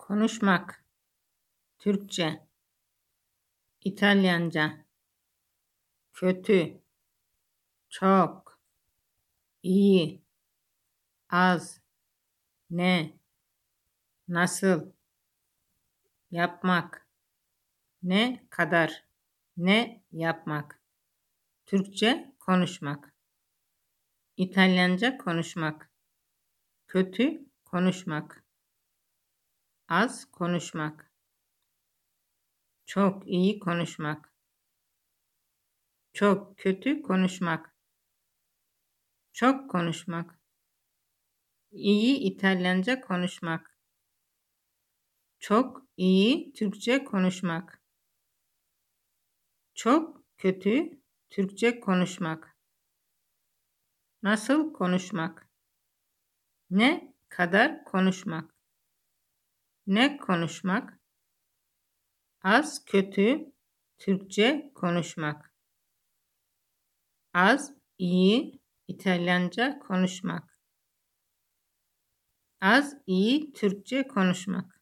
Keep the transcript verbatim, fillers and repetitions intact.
konuşmak, Türkçe, İtalyanca, kötü, çok, iyi, az, ne, nasıl, yapmak, ne kadar, ne yapmak, Türkçe konuşmak, İtalyanca konuşmak, kötü konuşmak, az konuşmak, çok iyi konuşmak, çok kötü konuşmak, çok konuşmak, iyi İtalyanca konuşmak, çok iyi Türkçe konuşmak, çok kötü Türkçe konuşmak, nasıl konuşmak, ne kadar konuşmak, ne konuşmak, az kötü Türkçe konuşmak, az iyi İtalyanca konuşmak, az iyi Türkçe konuşmak.